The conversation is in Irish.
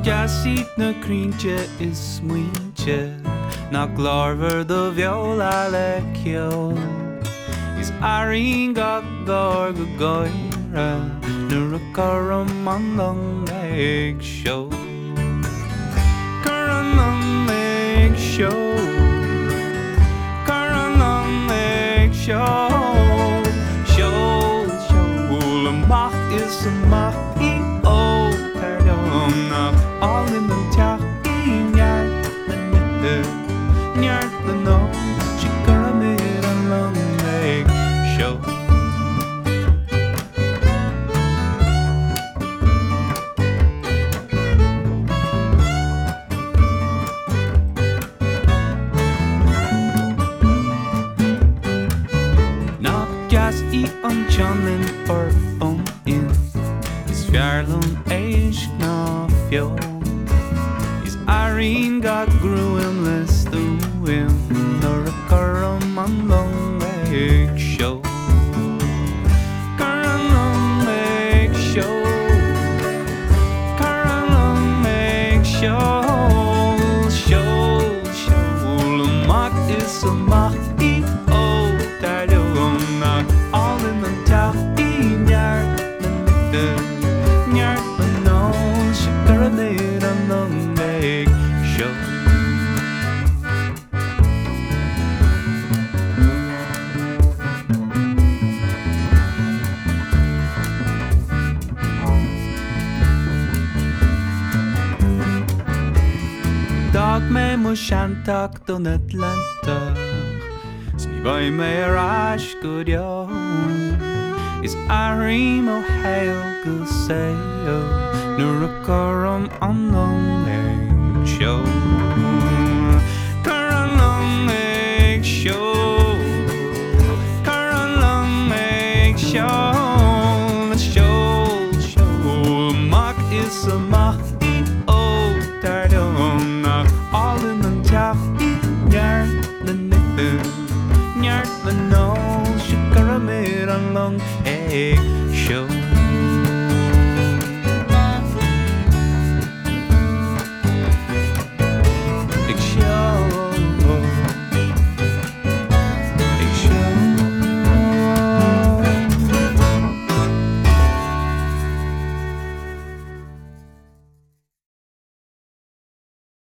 Jasit na cringe is smuinte nach larver do viola le kyo is aring gog go goira nur karam on long leg show karan on leg show karan on leg show mach is a mach I o pardon all in the tach nyar the no she got me a long leg show knock gas I on John or Fjarlund eich na fjå is arin got gruenless doing nor a karam on long leg show karam on leg show karam on leg show mak is a mak I o där då knock all in the top in yard Dag me mo shantak don Atlanta Sni vai me rash good yo Is Arim o hail go sayo Nurakaram on long leg show Karan long leg show Karan long leg show Show Mak is a mak